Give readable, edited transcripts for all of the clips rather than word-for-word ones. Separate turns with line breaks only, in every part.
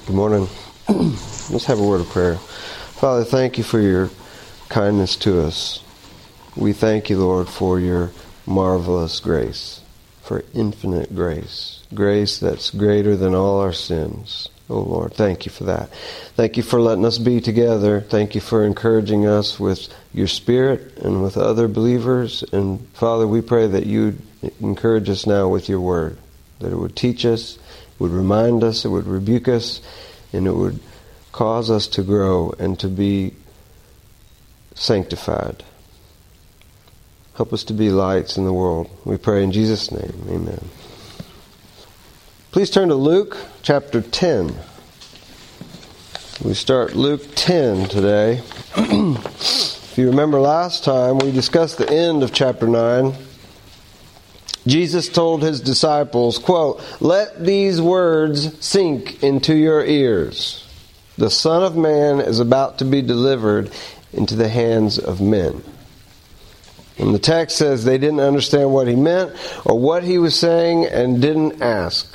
Good morning. Let's have a word of prayer. Father, thank you for your kindness to us. We thank you, Lord, for your marvelous grace, for infinite grace, grace that's greater than all our sins. Oh, Lord, thank you for that. Thank you for letting us be together. Thank you for encouraging us with your Spirit and with other believers. And, Father, we pray that you'd encourage us now with your word, that it would teach us, would remind us, it would rebuke us, and it would cause us to grow and to be sanctified. Help us to be lights in the world. We pray in Jesus' name. Amen. Please turn to Luke chapter 10. We start Luke 10 today. If you remember last time, we discussed the end of chapter 9. Jesus told his disciples, quote, "Let these words sink into your ears. The Son of Man is about to be delivered into the hands of men." And the text says they didn't understand what he meant or what he was saying and didn't ask.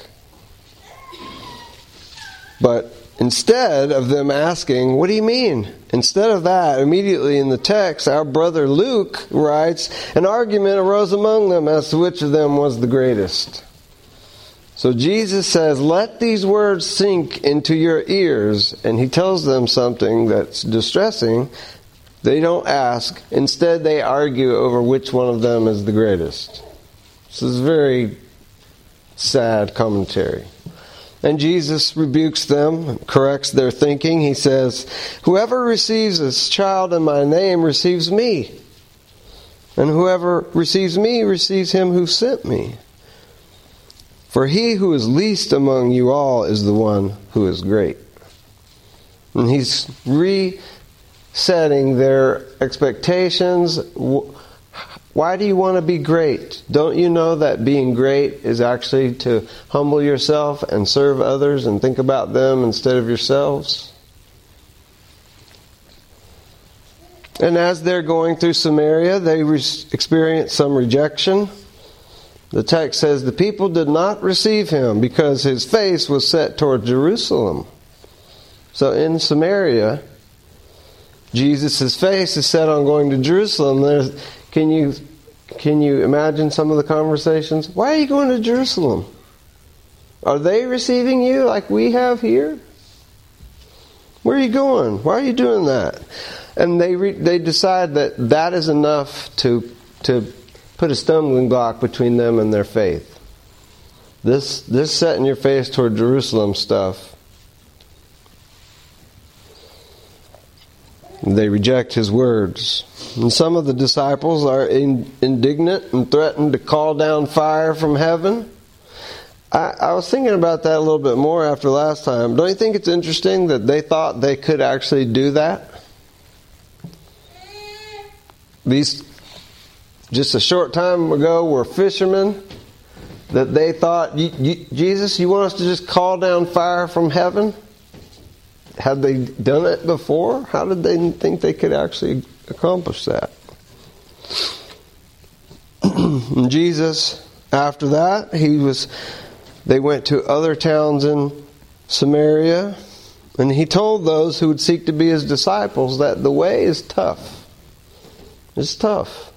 But instead of them asking, "What do you mean?" Instead of that, immediately in the text, our brother Luke writes, "An argument arose among them as to which of them was the greatest." So Jesus says, "Let these words sink into your ears," and he tells them something that's distressing. They don't ask. Instead, they argue over which one of them is the greatest. This is very sad commentary. And Jesus rebukes them, corrects their thinking. He says, "Whoever receives this child in my name receives me. And whoever receives me receives him who sent me. For he who is least among you all is the one who is great." And he's resetting their expectations. Why do you want to be great? Don't you know that being great is actually to humble yourself and serve others and think about them instead of yourselves? And as they're going through Samaria, they experience some rejection. The text says the people did not receive him because his face was set toward Jerusalem. So in Samaria, Jesus' face is set on going to Jerusalem. Can you imagine some of the conversations? Why are you going to Jerusalem? Are they receiving you like we have here? Where are you going? Why are you doing that? And they decide that is enough to put a stumbling block between them and their faith. This setting your face toward Jerusalem stuff. They reject his words. And some of the disciples are indignant and threaten to call down fire from heaven. I was thinking about that a little bit more after last time. Don't you think it's interesting that they thought they could actually do that? These, just a short time ago, were fishermen that they thought, Jesus, you want us to just call down fire from heaven? Had they done it before? How did they think they could actually accomplish that? And Jesus, after that, they went to other towns in Samaria, and he told those who would seek to be his disciples that the way is tough. It's tough.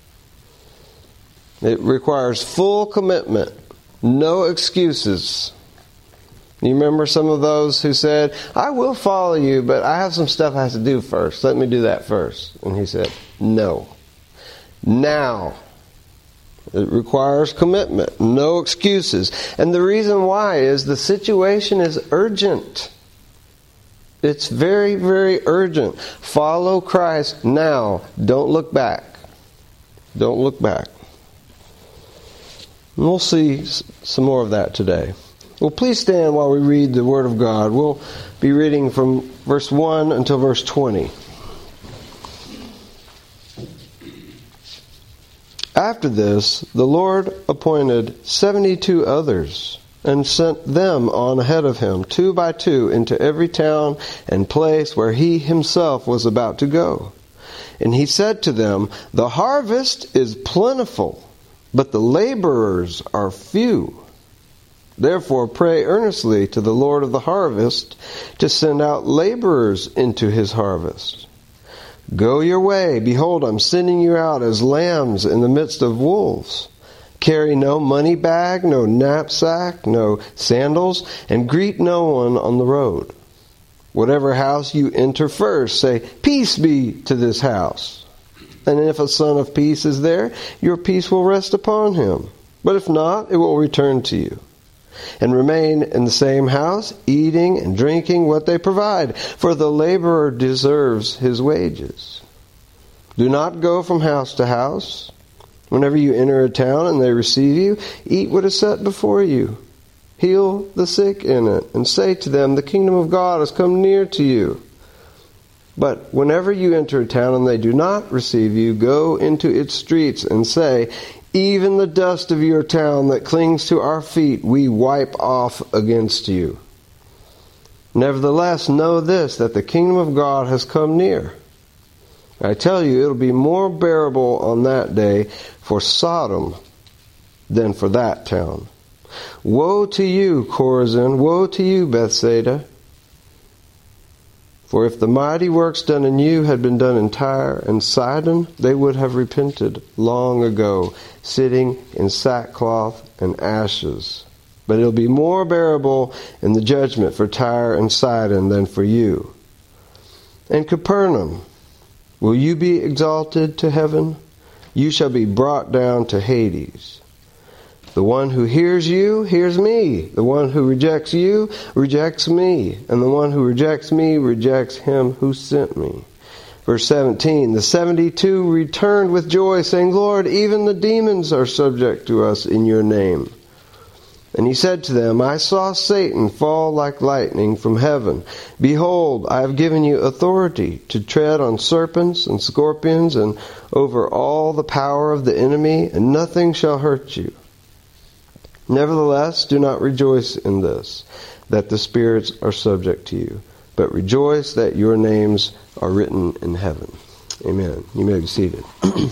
It requires full commitment, no excuses. You remember some of those who said, "I will follow you, but I have some stuff I have to do first. Let me do that first." And he said, "No. Now." It requires commitment, no excuses. And the reason why is the situation is urgent. It's very, very urgent. Follow Christ now. Don't look back. Don't look back. And we'll see some more of that today. Well, please stand while we read the Word of God. We'll be reading from verse 1 until verse 20. After this, the Lord appointed 72 others and sent them on ahead of him, 2 by 2, into every town and place where he himself was about to go. And he said to them, "The harvest is plentiful, but the laborers are few. Therefore pray earnestly to the Lord of the harvest to send out laborers into his harvest. Go your way. Behold, I'm sending you out as lambs in the midst of wolves. Carry no money bag, no knapsack, no sandals, and greet no one on the road. Whatever house you enter first, say, Peace be to this house. And if a son of peace is there, your peace will rest upon him. But if not, it will return to you. And remain in the same house, eating and drinking what they provide, for the laborer deserves his wages. Do not go from house to house. Whenever you enter a town and they receive you, eat what is set before you. Heal the sick in it, and say to them, the kingdom of God has come near to you. But whenever you enter a town and they do not receive you, go into its streets and say, even the dust of your town that clings to our feet, we wipe off against you. Nevertheless, know this, that the kingdom of God has come near. I tell you, it'll be more bearable on that day for Sodom than for that town. Woe to you, Chorazin! Woe to you, Bethsaida! For if the mighty works done in you had been done in Tyre and Sidon, they would have repented long ago, sitting in sackcloth and ashes. But it'll be more bearable in the judgment for Tyre and Sidon than for you. And Capernaum, will you be exalted to heaven? You shall be brought down to Hades. The one who hears you, hears me. The one who rejects you, rejects me. And the one who rejects me, rejects him who sent me. Verse 17, the 72 returned with joy, saying, Lord, even the demons are subject to us in your name. And he said to them, I saw Satan fall like lightning from heaven. Behold, I have given you authority to tread on serpents and scorpions and over all the power of the enemy, and nothing shall hurt you. Nevertheless, do not rejoice in this, that the spirits are subject to you, but rejoice that your names are written in heaven. Amen. You may be seated.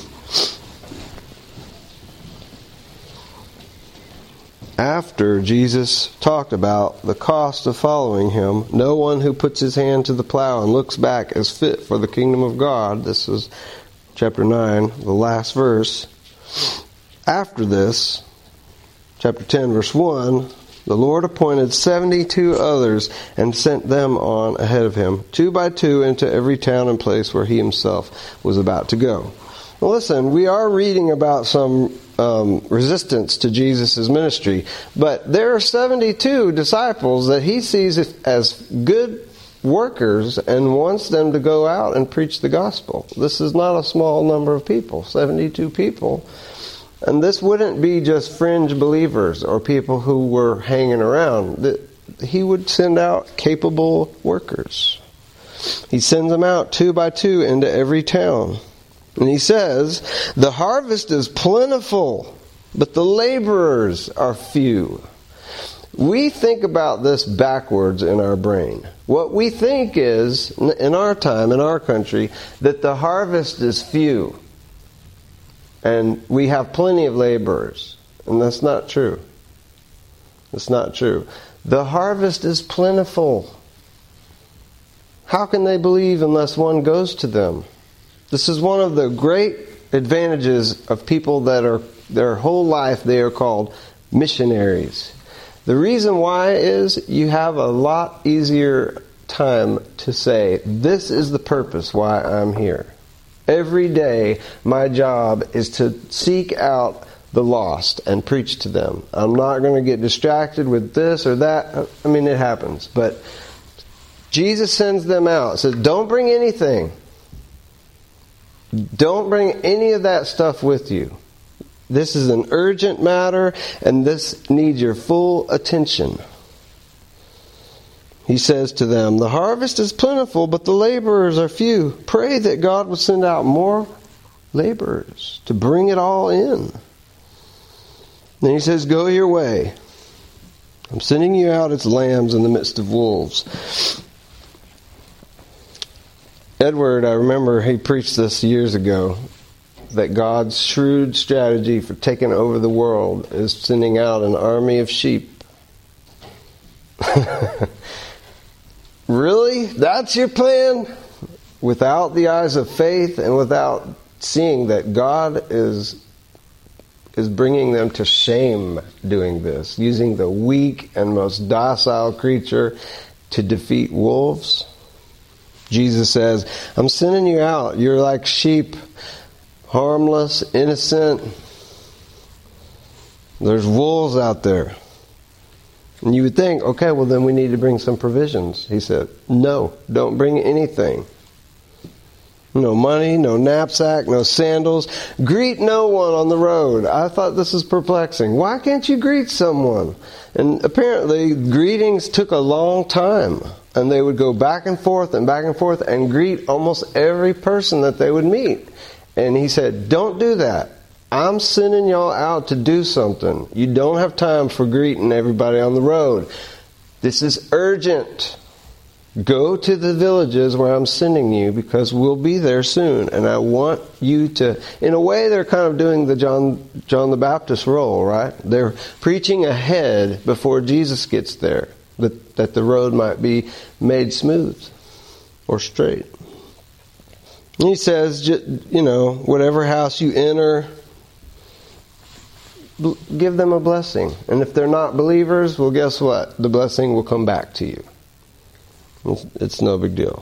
After Jesus talked about the cost of following him, no one who puts his hand to the plow and looks back is fit for the kingdom of God. This is chapter 9, the last verse. After this, chapter 10, verse 1, the Lord appointed 72 others and sent them on ahead of him, 2 by 2, into every town and place where he himself was about to go. Well, listen, we are reading about some resistance to Jesus' ministry, but there are 72 disciples that he sees as good workers and wants them to go out and preach the gospel. This is not a small number of people, 72 people. And this wouldn't be just fringe believers or people who were hanging around. He would send out capable workers. He sends them out 2 by 2 into every town. And he says, the harvest is plentiful, but the laborers are few. We think about this backwards in our brain. What we think is, in our time, in our country, that the harvest is few. And we have plenty of laborers. And that's not true. That's not true. The harvest is plentiful. How can they believe unless one goes to them? This is one of the great advantages of people that are, their whole life they are called missionaries. The reason why is you have a lot easier time to say, this is the purpose why I'm here. Every day, my job is to seek out the lost and preach to them. I'm not going to get distracted with this or that. I mean, it happens. But Jesus sends them out. Says, don't bring anything. Don't bring any of that stuff with you. This is an urgent matter, and this needs your full attention. He says to them, the harvest is plentiful, but the laborers are few. Pray that God will send out more laborers to bring it all in. Then he says, go your way. I'm sending you out as lambs in the midst of wolves. Edward, I remember he preached this years ago, that God's shrewd strategy for taking over the world is sending out an army of sheep Really? That's your plan? Without the eyes of faith and without seeing that God is bringing them to shame doing this, using the weak and most docile creature to defeat wolves. Jesus says, I'm sending you out. You're like sheep, harmless, innocent. There's wolves out there. And you would think, okay, well then we need to bring some provisions. He said, no, don't bring anything. No money, no knapsack, no sandals. Greet no one on the road. I thought this was perplexing. Why can't you greet someone? And apparently greetings took a long time. And they would go back and forth and greet almost every person that they would meet. And he said, don't do that. I'm sending y'all out to do something. You don't have time for greeting everybody on the road. This is urgent. Go to the villages where I'm sending you because we'll be there soon. And I want you to, in a way they're kind of doing the John the Baptist role, right? They're preaching ahead before Jesus gets there, that the road might be made smooth or straight. And he says, whatever house you enter, give them a blessing. And if they're not believers, well, guess what? The blessing will come back to you. It's no big deal.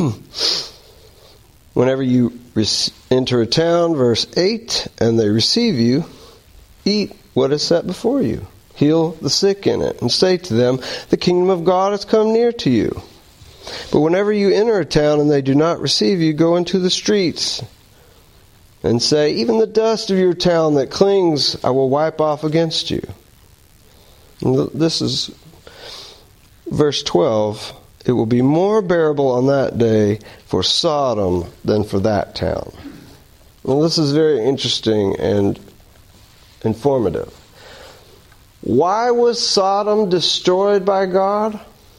Whenever you enter a town, verse 8, and they receive you, eat what is set before you. Heal the sick in it, and say to them, the kingdom of God has come near to you. But whenever you enter a town and they do not receive you, go into the streets and say, even the dust of your town that clings, I will wipe off against you. And this is verse 12. It will be more bearable on that day for Sodom than for that town. Well, this is very interesting and informative. Why was Sodom destroyed by God?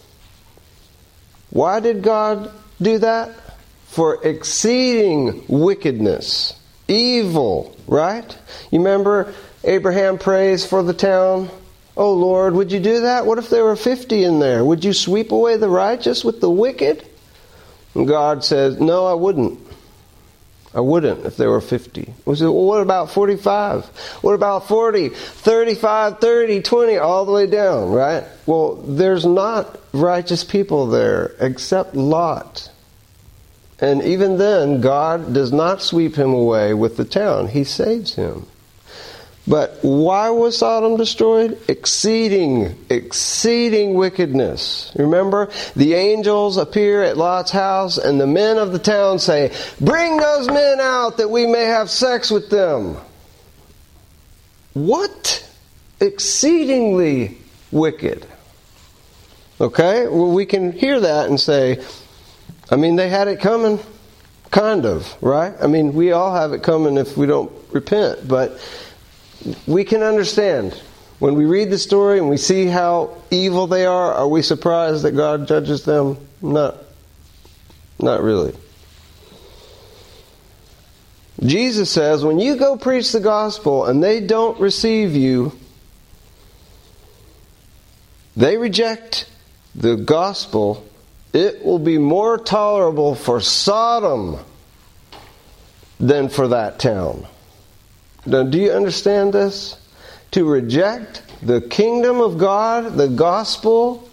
Why did God do that? For exceeding wickedness, evil, right? You remember Abraham prays for the town? Oh Lord, would you do that? What if there were 50 in there? Would you sweep away the righteous with the wicked? And God says, no, I wouldn't. I wouldn't if there were 50. We say, well, what about 45? What about 40, 35, 30, 20, all the way down, right? Well, there's not righteous people there except Lot. And even then, God does not sweep him away with the town. He saves him. But why was Sodom destroyed? Exceeding wickedness. Remember, the angels appear at Lot's house and the men of the town say, bring those men out that we may have sex with them. What? Exceedingly wicked. Okay? Well, we can hear that and say, they had it coming. Kind of, right? We all have it coming if we don't repent, but we can understand. When we read the story and we see how evil they are we surprised that God judges them? Not really. Jesus says, when you go preach the gospel and they don't receive you, they reject the gospel, it will be more tolerable for Sodom than for that town. Now, do you understand this? To reject the kingdom of God, the gospel,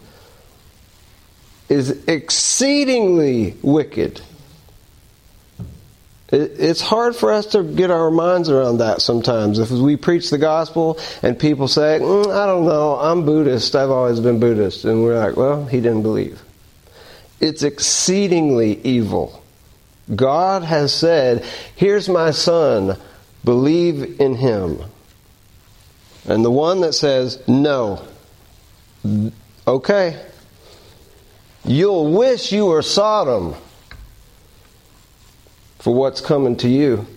is exceedingly wicked. It's hard for us to get our minds around that sometimes. If we preach the gospel and people say, I don't know, I'm Buddhist, I've always been Buddhist. And we're like, well, he didn't believe. It's exceedingly evil. God has said, here's my son, believe in him. And the one that says, no, okay, you'll wish you were Sodom for what's coming to you.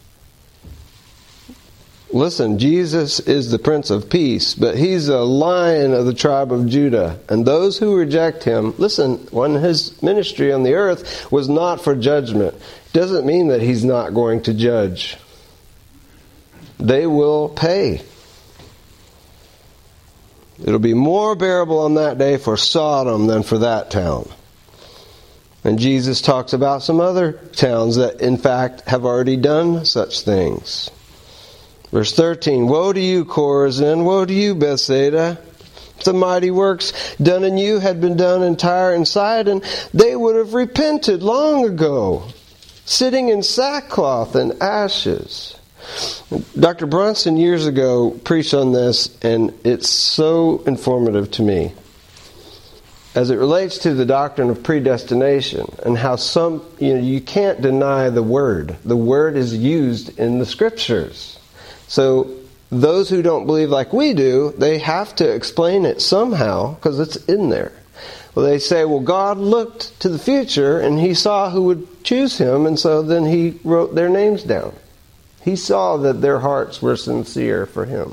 Listen, Jesus is the Prince of Peace, but he's a Lion of the tribe of Judah. And those who reject him, listen, when his ministry on the earth was not for judgment, doesn't mean that he's not going to judge. They will pay. It'll be more bearable on that day for Sodom than for that town. And Jesus talks about some other towns that, in fact, have already done such things. Verse 13, Woe to you, Chorazin! Woe to you, Bethsaida! If the mighty works done in you had been done in Tyre and Sidon, they would have repented long ago, sitting in sackcloth and ashes. Dr. Brunson years ago preached on this, and it's so informative to me as it relates to the doctrine of predestination and how you can't deny the Word. The Word is used in the Scriptures. So those who don't believe like we do, they have to explain it somehow because it's in there. Well, they say, well, God looked to the future and He saw who would choose Him, and so then He wrote their names down. He saw that their hearts were sincere for Him.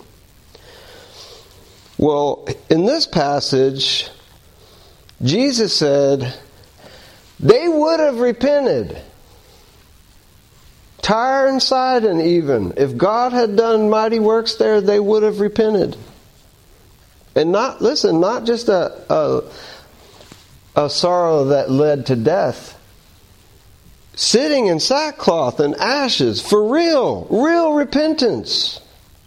Well, in this passage, Jesus said, they would have repented. Tyre and Sidon even. If God had done mighty works there, they would have repented. And not just a sorrow that led to death. Sitting in sackcloth and ashes, for real repentance.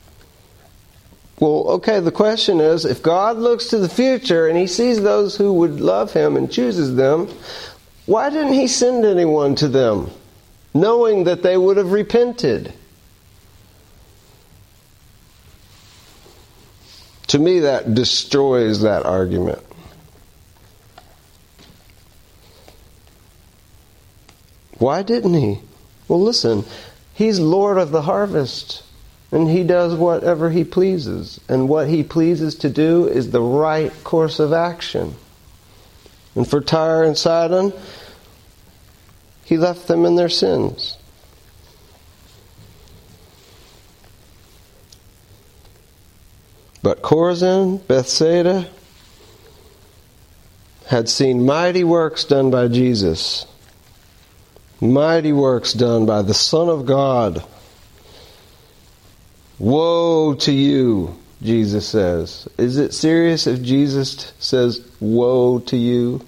Well, okay, the question is, if God looks to the future and He sees those who would love Him and chooses them, why didn't He send anyone to them, knowing that they would have repented? To me, that destroys that argument. Why didn't He? Well, listen, He's Lord of the harvest, and He does whatever He pleases. And what He pleases to do is the right course of action. And for Tyre and Sidon, He left them in their sins. But Chorazin, Bethsaida, had seen mighty works done by Jesus. Mighty works done by the Son of God. Woe to you, Jesus says. Is it serious if Jesus says, woe to you?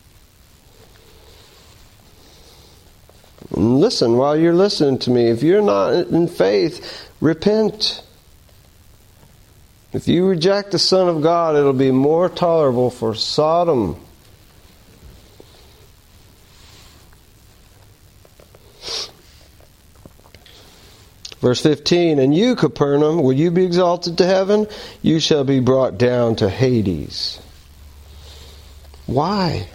And listen, while you're listening to me, if you're not in faith, repent. If you reject the Son of God, it'll be more tolerable for Sodom. Verse 15, And you, Capernaum, will you be exalted to heaven? You shall be brought down to Hades. Why?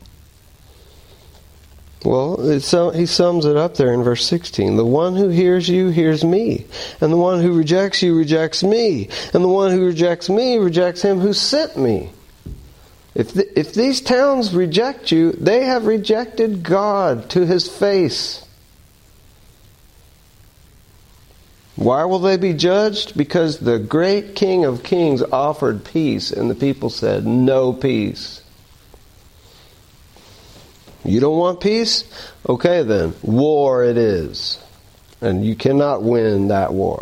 Well, he sums it up there in verse 16. The one who hears you hears me, and the one who rejects you rejects me, and the one who rejects me rejects Him who sent me. If these towns reject you, they have rejected God to His face. Why will they be judged? Because the great King of Kings offered peace, and the people said, no peace. You don't want peace? Okay then, war it is. And you cannot win that war.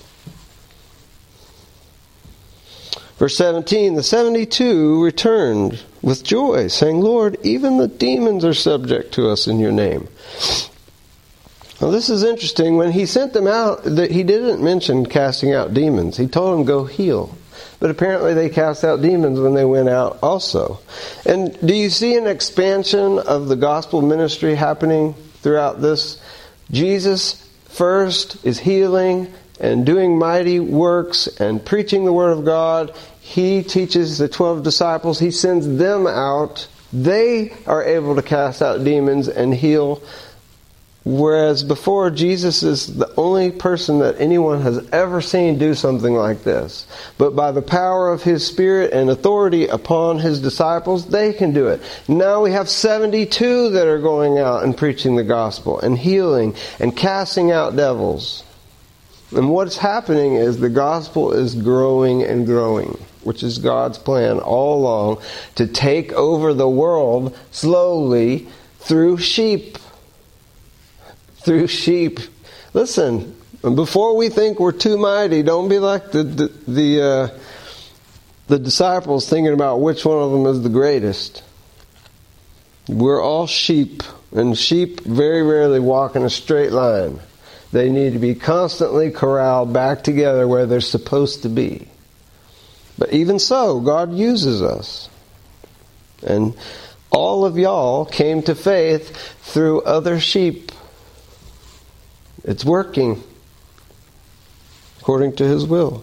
Verse 17, the 72 returned with joy, saying, Lord, even the demons are subject to us in your name. Now this is interesting. When He sent them out, He didn't mention casting out demons. He told them, go heal. But apparently they cast out demons when they went out also. And do you see an expansion of the gospel ministry happening throughout this? Jesus first is healing and doing mighty works and preaching the Word of God. He teaches the 12 disciples. He sends them out. They are able to cast out demons and heal. Whereas before, Jesus is the only person that anyone has ever seen do something like this. But by the power of His Spirit and authority upon His disciples, they can do it. Now we have 72 that are going out and preaching the gospel and healing and casting out devils. And what's happening is the gospel is growing and growing, which is God's plan all along, to take over the world slowly through sheep. Through sheep. Listen, before we think we're too mighty, don't be like the the disciples thinking about which one of them is the greatest. We're all sheep, and sheep very rarely walk in a straight line. They need to be constantly corralled back together where they're supposed to be. But even so, God uses us. And all of y'all came to faith through other sheep. It's working according to His will.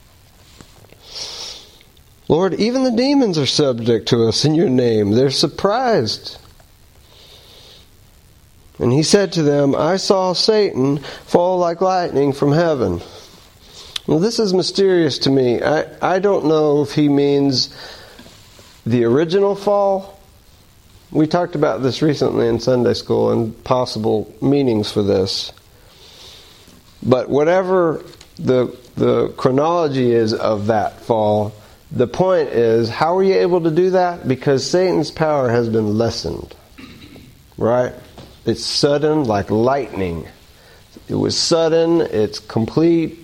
Lord, even the demons are subject to us in your name. They're surprised. And He said to them, I saw Satan fall like lightning from heaven. Well, this is mysterious to me. I don't know if He means the original fall. We talked about this recently in Sunday school and possible meanings for this. But whatever the chronology is of that fall, the point is, how were you able to do that? Because Satan's power has been lessened. Right? It's sudden like lightning. It was sudden, it's complete,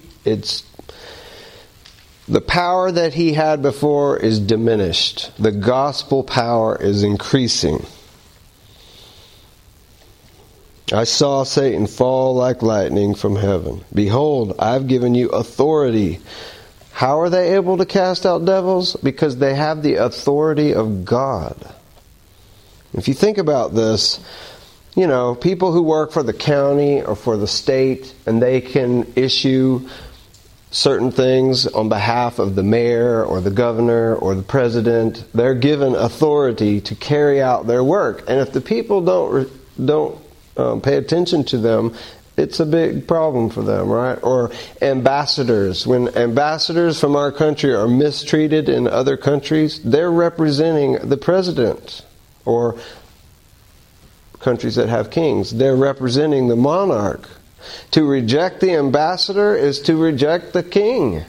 the power that he had before is diminished. The gospel power is increasing. I saw Satan fall like lightning from heaven. Behold, I've given you authority. How are they able to cast out devils? Because they have the authority of God. If you think about this, people who work for the county or for the state, and they can issue certain things on behalf of the mayor or the governor or the president, they're given authority to carry out their work. And if the people don't pay attention to them, it's a big problem for them, right? Or ambassadors. When ambassadors from our country are mistreated in other countries, they're representing the president. Or countries that have kings, they're representing the monarch. To reject the ambassador is to reject the king.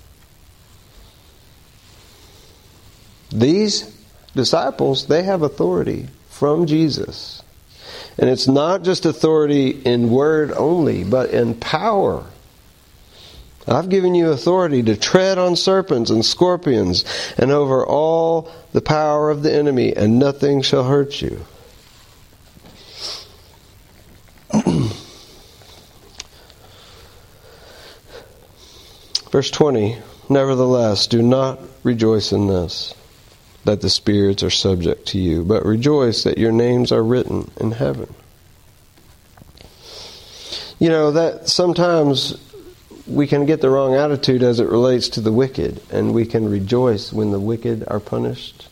These disciples, they have authority from Jesus. And it's not just authority in word only, but in power. I've given you authority to tread on serpents and scorpions and over all the power of the enemy, and nothing shall hurt you. Verse 20, nevertheless, do not rejoice in this, that the spirits are subject to you, but rejoice that your names are written in heaven. That sometimes we can get the wrong attitude as it relates to the wicked, and we can rejoice when the wicked are punished.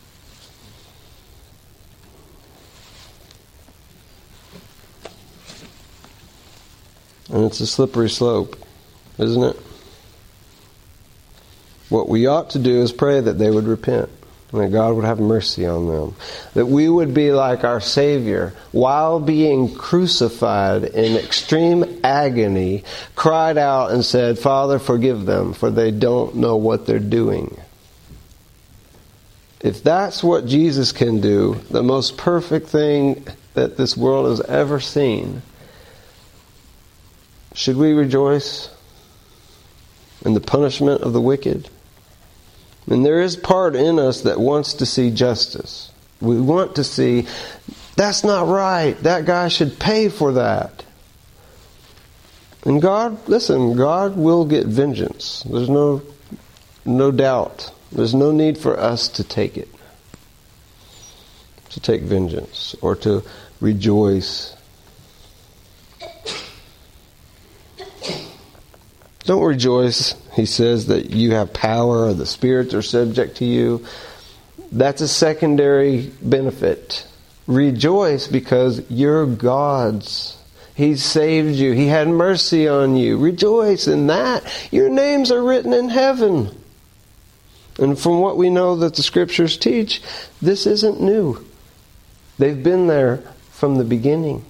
And it's a slippery slope, isn't it? What we ought to do is pray that they would repent, and that God would have mercy on them. That we would be like our Savior, while being crucified in extreme agony, cried out and said, Father, forgive them, for they don't know what they're doing. If that's what Jesus can do, the most perfect thing that this world has ever seen, should we rejoice in the punishment of the wicked? And there is part in us that wants to see justice. We want to see, that's not right. That guy should pay for that. And God will get vengeance. There's no doubt. There's no need for us to take it. To take vengeance or to rejoice. Don't rejoice, he says, that you have power or the spirits are subject to you. That's a secondary benefit. Rejoice because you're God's. He saved you. He had mercy on you. Rejoice in that. Your names are written in heaven. And from what we know that the Scriptures teach, this isn't new. They've been there from the beginning.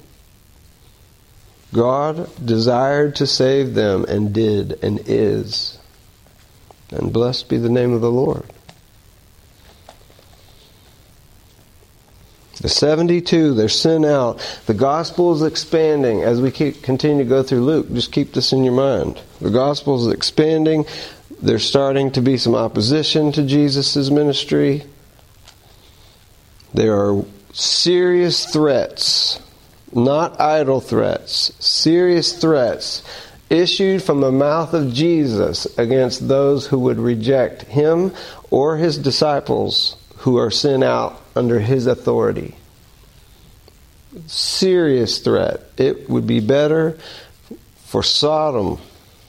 God desired to save them and did and is. And blessed be the name of the Lord. The 72, they're sent out. The gospel is expanding as we continue to go through Luke. Just keep this in your mind. The gospel is expanding. There's starting to be some opposition to Jesus' ministry. There are serious threats, not idle threats, serious threats issued from the mouth of Jesus against those who would reject him or his disciples who are sent out under his authority. Serious threat. It would be better for Sodom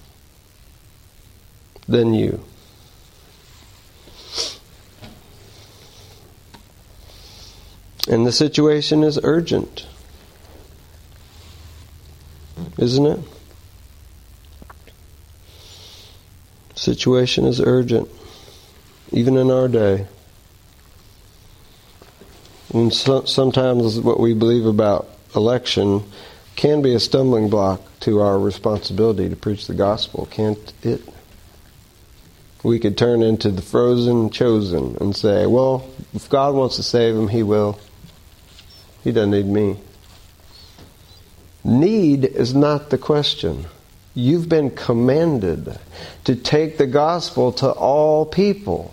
than you. And the situation is urgent, isn't it? The situation is urgent, even in our day. And sometimes what we believe about election can be a stumbling block to our responsibility to preach the gospel, can't it? We could turn into the frozen chosen and say, well, if God wants to save him, he will. He doesn't need me. Need is not the question. You've been commanded to take the gospel to all people.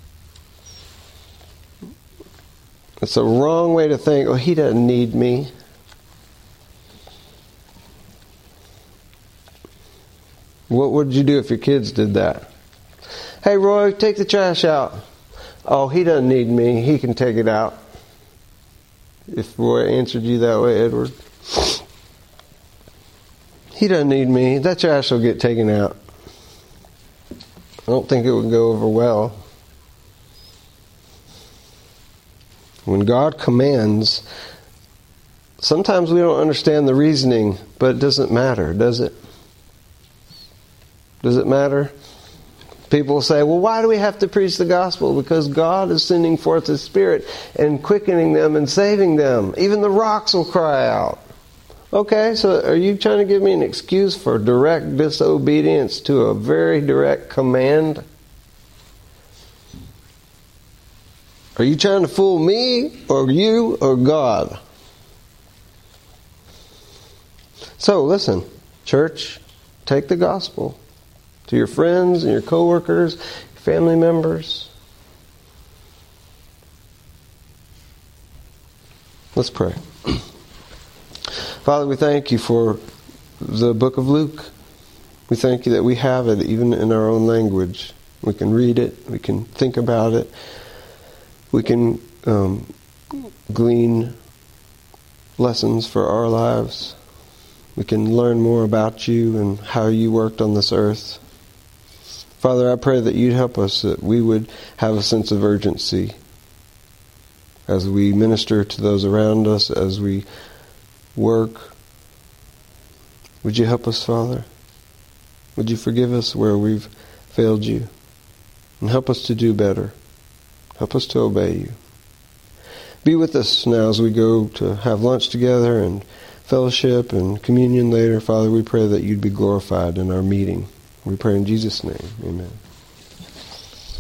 It's a wrong way to think, oh, he doesn't need me. What would you do if your kids did that? Hey, Roy, take the trash out. Oh, he doesn't need me. He can take it out. If Roy answered you that way, Edward. He doesn't need me. That trash will get taken out. I don't think it would go over well. When God commands, sometimes we don't understand the reasoning, but it doesn't matter, does it? Does it matter? People say, well, why do we have to preach the gospel? Because God is sending forth His Spirit and quickening them and saving them. Even the rocks will cry out. Okay, so are you trying to give me an excuse for direct disobedience to a very direct command? Are you trying to fool me, or you, or God? So listen, church, take the gospel to your friends and your coworkers, your family members. Let's pray. Father, we thank you for the book of Luke. We thank you that we have it even in our own language. We can read it. We can think about it. We can glean lessons for our lives. We can learn more about you and how you worked on this earth. Father, I pray that you'd help us, that we would have a sense of urgency as we minister to those around us, as we work. Would you help us, Father? Would you forgive us where we've failed you? And help us to do better. Help us to obey you. Be with us now as we go to have lunch together and fellowship and communion later. Father, we pray that you'd be glorified in our meeting. We pray in Jesus' name. Amen.